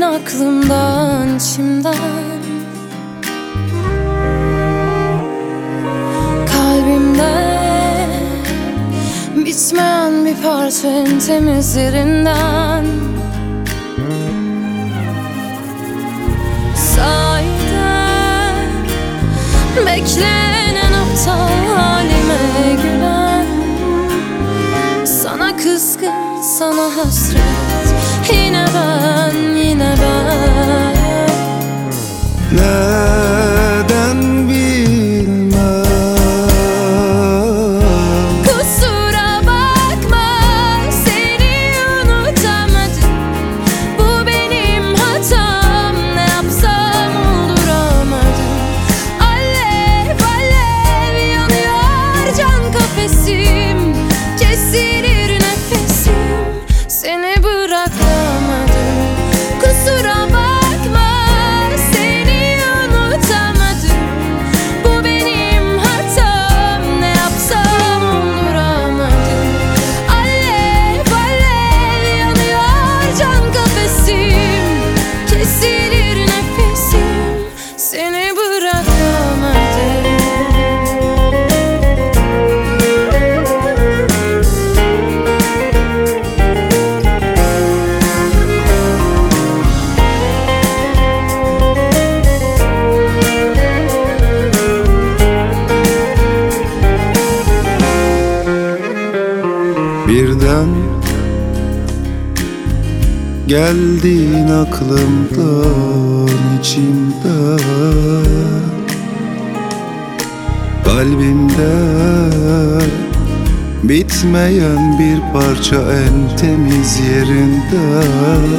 aklımdan, içimden. Kalbimde bitmeyen bir parça en temizlerinden. Sahiden beklenen aptal halime gülen, sana kızgın, sana hasret, yine ben, yine ben. Neden bilmem. Kusura bakma, seni unutamadım. Bu benim hatam, ne yapsam olduramadım. Alev alev yanıyor can kafesim, kesilir nefesim, seni bırakamadım. Kusura bakma, seni unutamadım. Bu benim hatam, ne yapsam olduramadım. Alev alev yanıyor can kafesim, kesilir nefesim, seni bırakamadım. Birden geldin aklımdan, içimden. Kalbimde bitmeyen bir parça en temiz yerinden.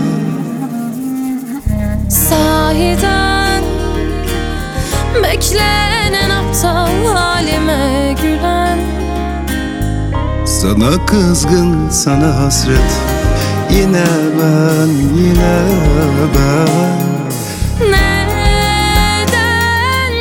Sahiden beklenen aptal halime gülen, Sana kızgın, sana hasret, yine ben, yine ben. neden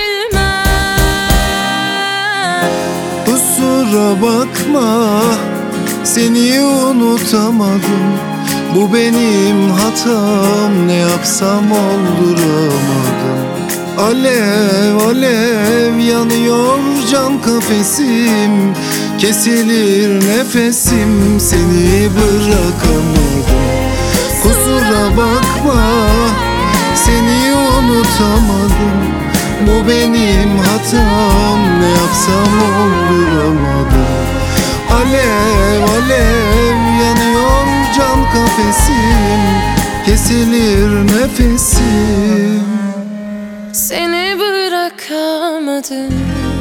bilmem. Kusura bakma, seni unutamadım. Bu benim hatam, ne yapsam olduramadım. Alev alev yanıyor can kafesim, kesilir nefesim, seni bırakamadım. Kusura bakma, seni unutamadım. Bu benim hatam, ne yapsam olduramadım. Alev alev yanıyor can kafesim, kesilir nefesim, Seni bırakamadım.